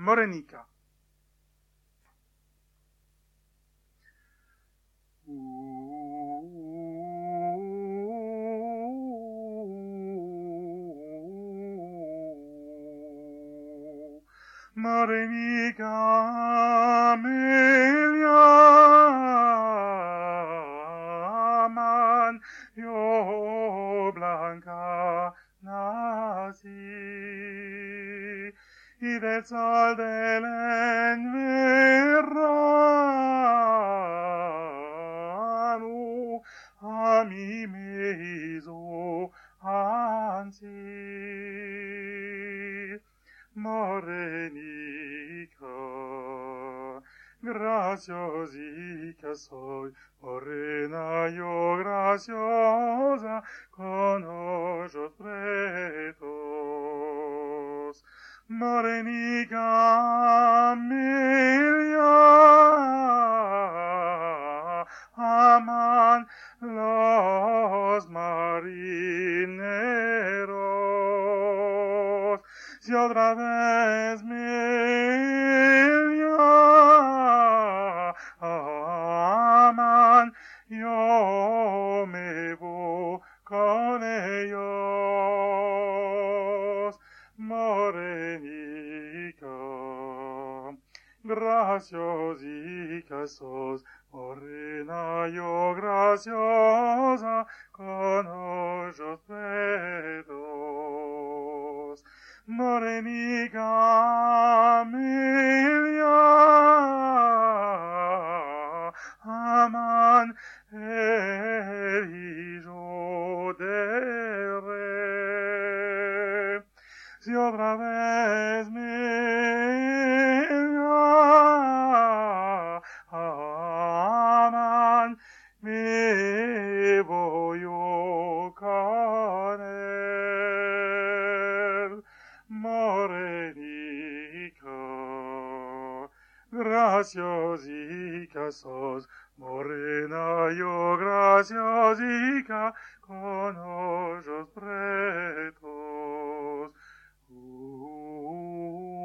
Morenica. Morenica me llaman, yo blanca nací, y del sol del verano a mí me hizo ansí. Morenica, graciosica soy, morena yo graciosa, con ojos pretos. Morenica me llaman los marineros. Si otra vez me llaman, yo me voy con ellos. Morenica, graciosica sos, morena yo graciosa, con ojos pretos. Morenica me llaman el hijo del rey. Si otra vez me llaman, me voy yo con él. Morenica, graciosica sos, morena yo graciosica, con ojos pretos.